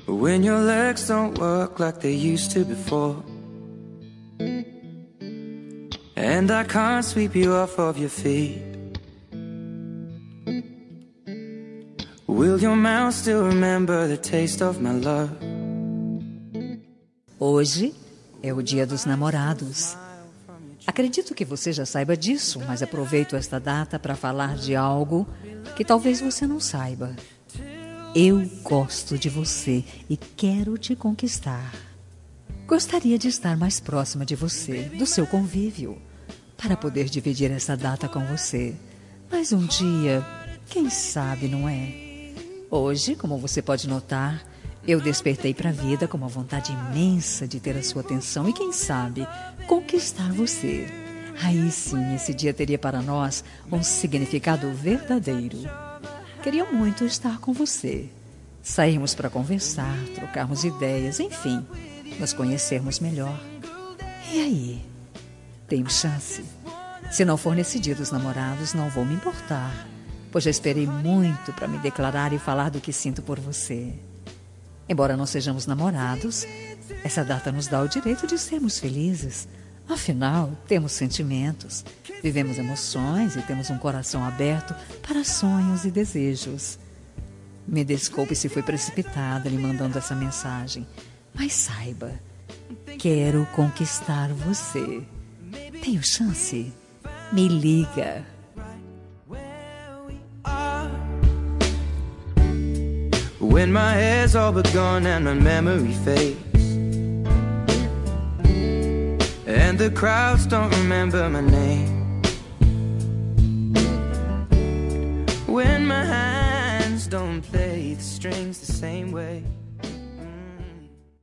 When your legs don't work like they used to before, and I can't sweep you off of your feet, will your mouth still remember the taste of my love? Hoje é o Dia dos Namorados. Acredito que você já saiba disso, mas aproveito esta data para falar de algo que talvez você não saiba. Eu gosto de você e quero te conquistar. Gostaria de estar mais próxima de você, do seu convívio, para poder dividir essa data com você. Mas um dia, quem sabe, não é? Hoje, como você pode notar, eu despertei para a vida com uma vontade imensa de ter a sua atenção e, quem sabe, conquistar você. Aí sim, esse dia teria para nós um significado verdadeiro. Queria muito estar com você. Sairmos para conversar, trocarmos ideias, enfim, nos conhecermos melhor. E aí? Tenho chance? Se não for nesse Dia dos Namorados, não vou me importar, pois já esperei muito para me declarar e falar do que sinto por você. Embora não sejamos namorados, essa data nos dá o direito de sermos felizes. Afinal, temos sentimentos, vivemos emoções e temos um coração aberto para sonhos e desejos. Me desculpe se fui precipitada lhe mandando essa mensagem, mas saiba, quero conquistar você. Tenho chance? Me liga. When my hair's all but gone and my memory fades, and the crowds don't remember my name, when my hands don't play the strings the same way.